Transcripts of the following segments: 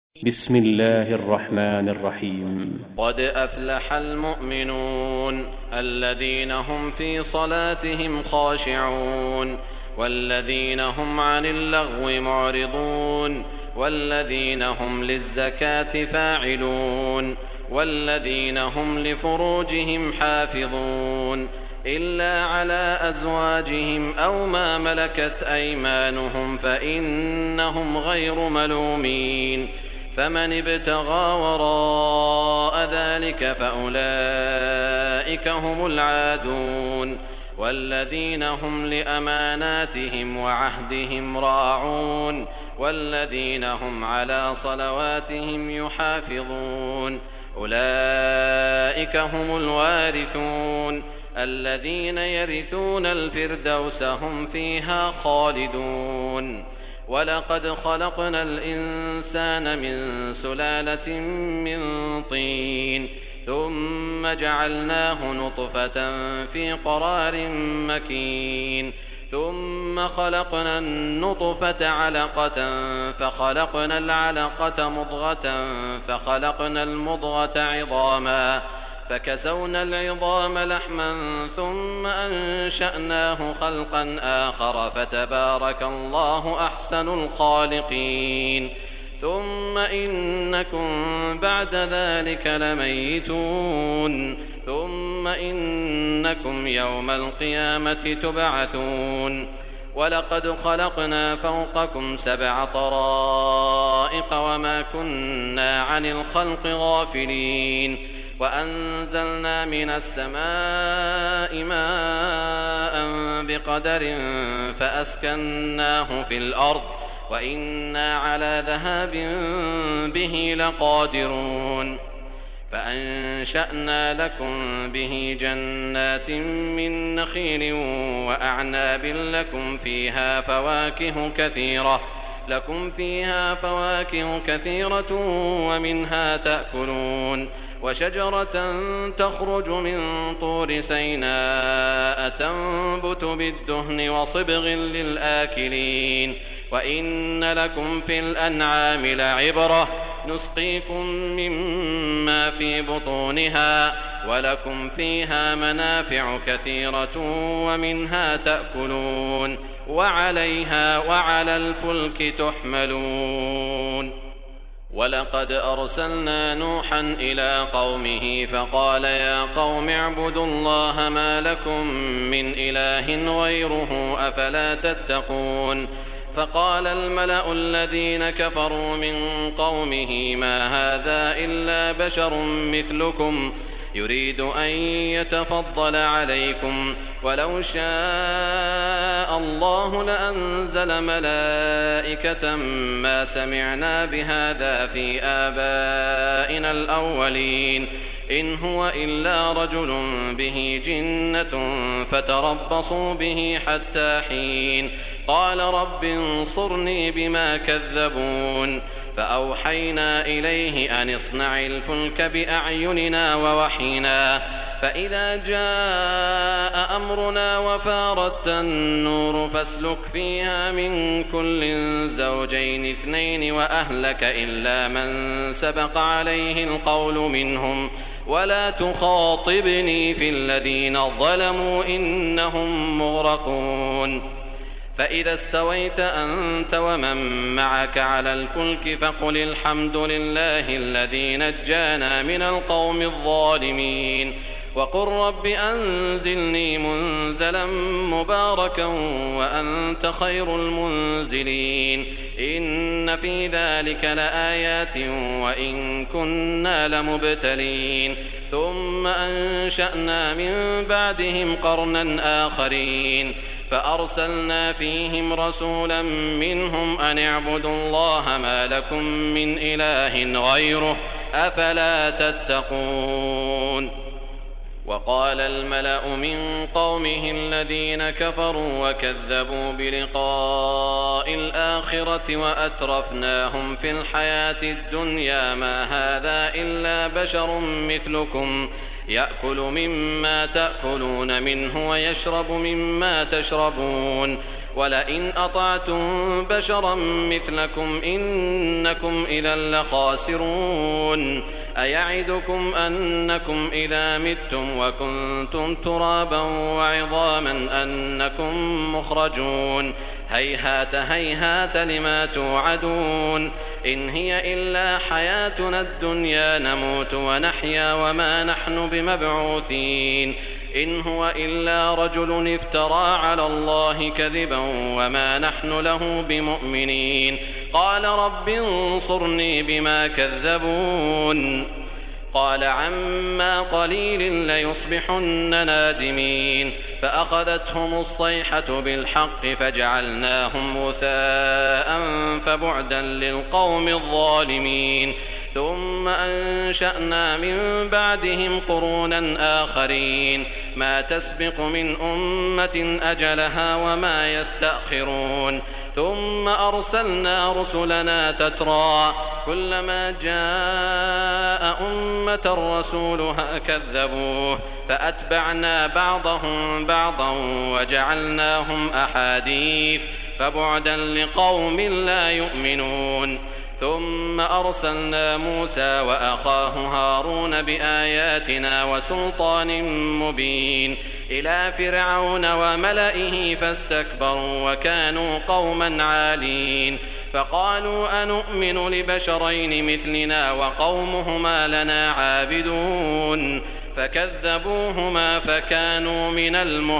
بسم الله الرحمن الرحيم. قد أفلح المؤمنون الذين هم في صلاتهم خاشعون والذين هم عن اللغو معرضون والذين هم للزكاة فاعلون والذين هم لفروجهم حافظون إلا على أزواجهم أو ما ملكت أيمانهم فإنهم غير ملومين. فمن ابتغى وراء ذلك فأولئك هم العادون. والذين هم لأماناتهم وعهدهم راعون والذين هم على صلواتهم يحافظون أولئك هم الوارثون الذين يرثون الفردوس هم فيها خالدون. ولقد خلقنا الإنسان من سلالة من طين ثم جعلناه نطفة في قرار مكين ثم خلقنا النطفة علقة فخلقنا العلقة مضغة فخلقنا المضغة عظاما فكسونا العظام لحما ثم أنشأناه خلقا آخر فتبارك الله أحسن الخالقين. ثم إنكم بعد ذلك لميتون ثم إنكم يوم القيامة تبعثون. ولقد خلقنا فوقكم 7 طرائق وما كنا عن الخلق غافلين وأنزلنا من السماء ماء بقدر فأسكناه في الأرض وإنا على ذهاب به لقادرون. فأنشأنا لكم به جنات من نخيل وأعناب لكم فيها فواكه كثيرة ومنها تأكلون. وشجرة تخرج من طور سيناء تنبت بالدهن وصبغ للآكلين. وإن لكم في الأنعام لعبرة نسقيكم مما في بطونها ولكم فيها منافع كثيرة ومنها تأكلون وعليها وعلى الفلك تحملون. ولقد أرسلنا نوحا إلى قومه فقال يا قوم اعبدوا الله ما لكم من إله غيره أفلا تتقون. فقال الملأ الذين كفروا من قومه ما هذا إلا بشر مثلكم يريد أن يتفضل عليكم ولو شاء الله لأنزل ملائكة ما سمعنا بهذا في آبائنا الأولين إن هو إلا رجل به جنة فتربصوا به حتى حين. قال رب انصرني بما كذبون. فأوحينا إليه أن اصنع الفلك بأعيننا ووحينا فإذا جاء أمرنا وفارت النور فاسلك فيها من كل زوجين 2 وأهلك إلا من سبق عليه القول منهم ولا تخاطبني في الذين ظلموا إنهم مغرقون. فإذا استويت أنت ومن معك على الفلك فقل الحمد لله الذي نجانا من القوم الظالمين وقل رب أنزلني منزلا مباركا وأنت خير المنزلين. إن في ذلك لآيات وإن كنا لمبتلين. ثم أنشأنا من بعدهم قرنا آخرين فأرسلنا فيهم رسولا منهم أن اعبدوا الله ما لكم من إله غيره أفلا تتقون. وقال الملأ من قومه الذين كفروا وكذبوا بلقاء الآخرة وأترفناهم في الحياة الدنيا ما هذا إلا بشر مثلكم يأكل مما تأكلون منه ويشرب مما تشربون ولئن أطعتم بشرا مثلكم إنكم إذا لخاسرون أيعدكم أنكم إذا متم وكنتم ترابا وعظاما أنكم مخرجون هيهات هيهات لما توعدون إن هي إلا حياتنا الدنيا نموت ونحيا وما نحن بمبعوثين إن هو إلا رجل افترى على الله كذبا وما نحن له بمؤمنين قال رب انصرني بما كذبون قال عما قليل ليصبحن نادمين فأخذتهم الصيحة بالحق فجعلناهم غثاء فبعدا للقوم الظالمين ثم أنشأنا من بعدهم قرونا آخرين ما تسبق من أمة أجلها وما يستأخرون ثم أرسلنا رسلنا تترى كلما جاء أمة رسولها كذبوه فأتبعنا بعضهم بعضا وجعلناهم أحاديث فبعدا لقوم لا يؤمنون ثم أرسلنا موسى وأخاه هارون بآياتنا وسلطان مبين إلى فرعون وملئه فاستكبروا وكانوا قوما عالين فقالوا أنؤمن لبشرين مثلنا وقومهما لنا عابدون فكذبوهما فكانوا من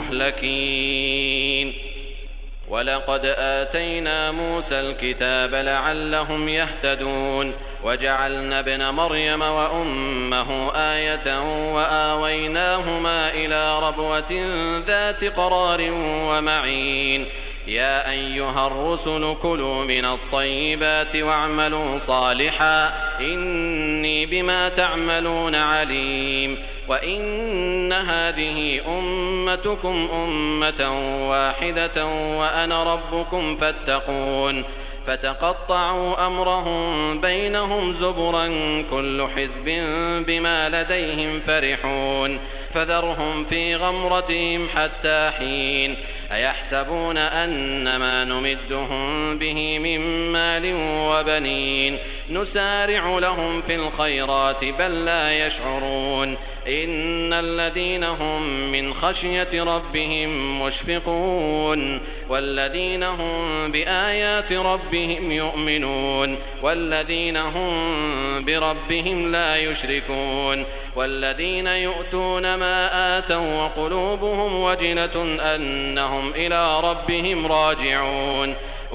المهلكين ولقد آتينا موسى الكتاب لعلهم يهتدون وجعلنا ابن مريم وأمه آية وآويناهما إلى ربوة ذات قرار ومعين يا أيها الرسل كلوا من الطيبات واعملوا صالحا إني بما تعملون عليم وإن هذه أمتكم أمة واحدة وأنا ربكم فاتقون فتقطعوا أمرهم بينهم زبرا كل حزب بما لديهم فرحون فذرهم في غمرتهم حتى حين أيحسبون أن ما نمدهم به من مال وبنين نسارع لهم في الخيرات بل لا يشعرون إن الذين هم من خشية ربهم مشفقون والذين هم بآيات ربهم يؤمنون والذين هم بربهم لا يشركون والذين يؤتون ما آتوا وقلوبهم وجلة أنهم إلى ربهم راجعون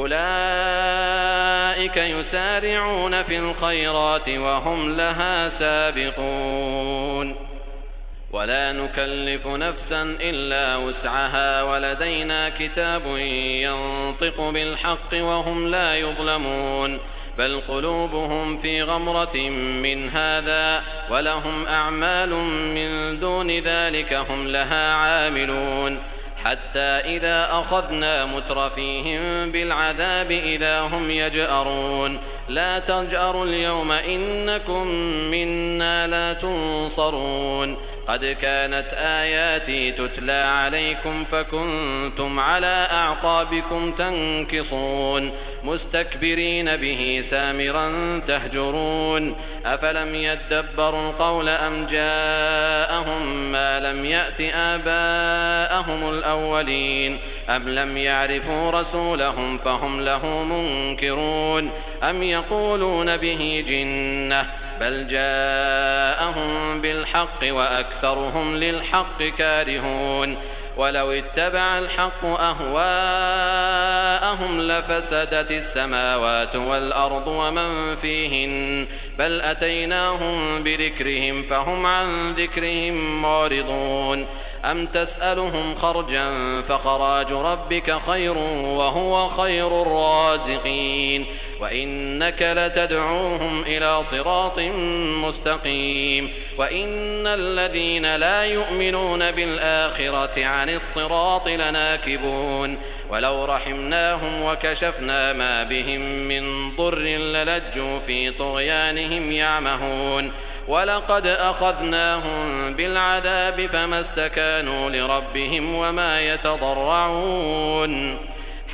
أولئك يسارعون في الخيرات وهم لها سابقون ولا نكلف نفسا إلا وسعها ولدينا كتاب ينطق بالحق وهم لا يظلمون بل قلوبهم في غمرة من هذا ولهم أعمال من دون ذلك هم لها عاملون حتى إذا أخذنا مترفيهم بالعذاب إذا هم يجأرون لا تجأروا اليوم إنكم منا لا تنصرون قد كانت آياتي تتلى عليكم فكنتم على أعقابكم تنكصون مستكبرين به سامرا تهجرون أفلم يدبروا القول أم جاءهم ما لم يأت آباءهم الأولين أم لم يعرفوا رسولهم فهم له منكرون أم يقولون به جنة بل جاءهم بالحق وأكثرهم للحق كارهون ولو اتبع الحق أهواءهم لفسدت السماوات والأرض ومن فيهن بل أتيناهم بذكرهم فهم عن ذكرهم معرضون أم تسألهم خرجا فخراج ربك خير وهو خير الرازقين وإنك لتدعوهم إلى صراط مستقيم وإن الذين لا يؤمنون بالآخرة عن الصراط لناكبون ولو رحمناهم وكشفنا ما بهم من ضر للجوا في طغيانهم يعمهون ولقد أخذناهم بالعذاب فما استكانوا لربهم وما يتضرعون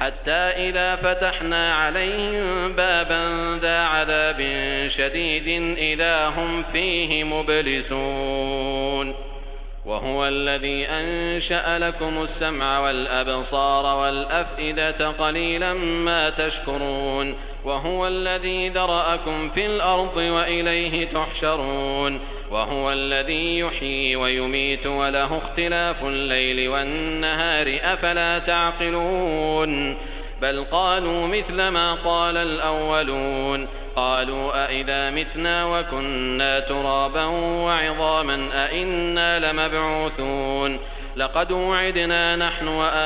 حتى إذا فتحنا عليهم بابا ذا عذاب شديد إذا هم فيه مبلسون وهو الذي أنشأ لكم السمع والأبصار والأفئدة قليلا ما تشكرون وهو الذي ذرأكم في الأرض وإليه تحشرون وهو الذي يحيي ويميت وله اختلاف الليل والنهار أفلا تعقلون بل قالوا مثل ما قال الأولون قالوا أئذا متنا وكنا ترابا وعظاما أئنا لمبعوثون لقد وعدنا نحن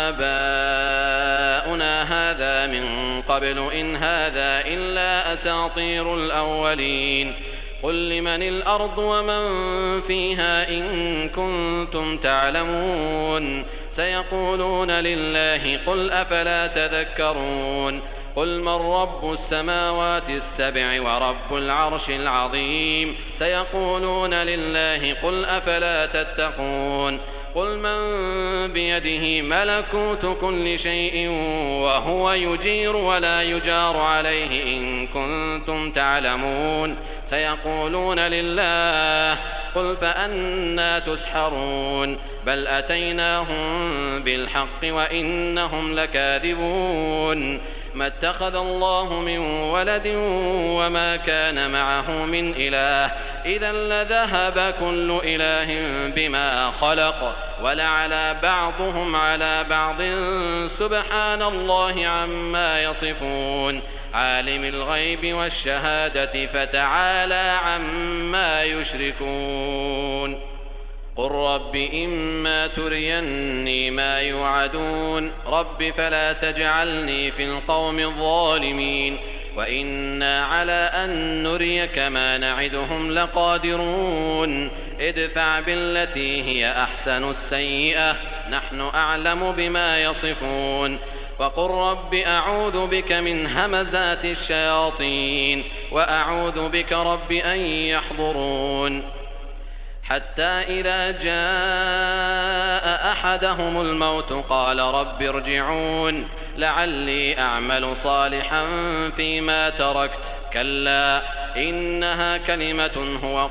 وآباؤنا هذا من قبل إن هذا إلا أساطير الأولين قل لمن الأرض ومن فيها إن كنتم تعلمون سيقولون لله قل أفلا تذكرون قل من رب السماوات السبع ورب العرش العظيم سيقولون لله قل أفلا تتقون قل من بيده ملكوت كل شيء وهو يجير ولا يجار عليه إن كنتم تعلمون سيقولون لله قل فأنى تسحرون بل أتيناهم بالحق وإنهم لكاذبون ما اتخذ الله من ولد وما كان معه من إله إذا لذهب كل إله بما خلق ولعلى بعضهم على بعض سبحان الله عما يصفون عالم الغيب والشهادة فتعالى عما يشركون قل رب إما تريني ما يوعدون رب فلا تجعلني في القوم الظالمين وإنا على أن نريك ما نعدهم لقادرون ادفع بالتي هي أحسن السيئة نحن أعلم بما يصفون وقل رب أعوذ بك من همزات الشياطين وأعوذ بك رب أن يحضرون حتى إذا جاء أحدهم الموت قال رب ارجعون لعلي أعمل صالحا فيما تركت كلا إنها كلمة هو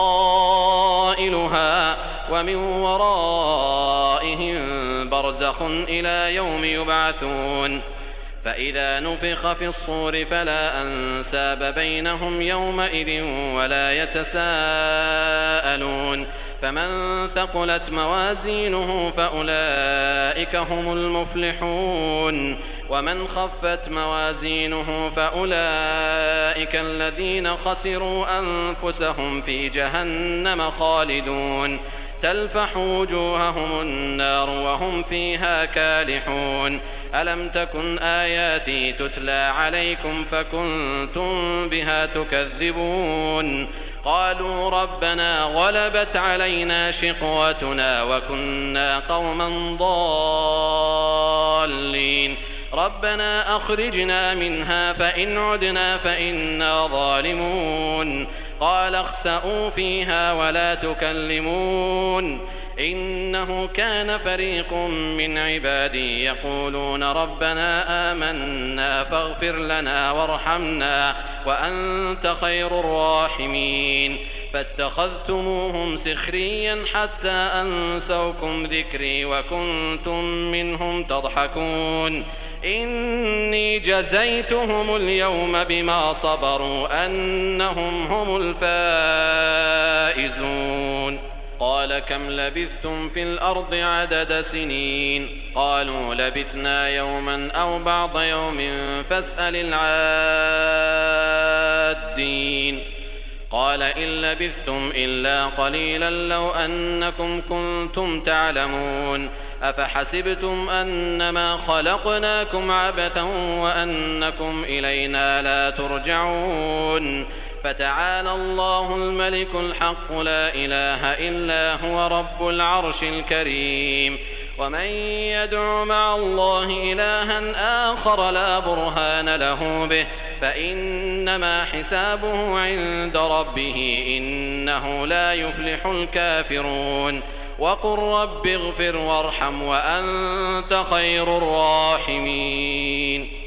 قائلها ومن ورائهم برزخ إلى يوم يبعثون فإذا نفخ في الصور فلا أنساب بينهم يومئذ ولا يتساءلون فمن ثقلت موازينه فأولئك هم المفلحون ومن خفت موازينه فأولئك الذين خسروا أنفسهم في جهنم خالدون تلفح وجوههم النار وهم فيها كالحون ألم تكن آياتي تتلى عليكم فكنتم بها تكذبون قالوا ربنا غلبت علينا شقوتنا وكنا قوما ضالين ربنا أخرجنا منها فإن عدنا فإنا ظالمون قال اخسئوا فيها ولا تكلمون إنه كان فريق من عبادي يقولون ربنا آمنا فاغفر لنا وارحمنا وأنت خير الراحمين فاتخذتموهم سخريا حتى أنسوكم ذكري وكنتم منهم تضحكون إني جزيتهم اليوم بما صبروا أنهم هم الفائزون قال كم لبثتم في الأرض عدد سنين قالوا لبثنا يوما أو بعض يوم فاسأل العادين قال إن لبثتم إلا قليلا لو أنكم كنتم تعلمون أفحسبتم أنما خلقناكم عبثا وأنكم إلينا لا ترجعون فتعالى الله الملك الحق لا إله إلا هو رب العرش الكريم ومن يدع مع الله إلها آخر لا برهان له به فإنما حسابه عند ربه إنه لا يفلح الكافرون وقل رب اغفر وارحم وأنت خير الراحمين.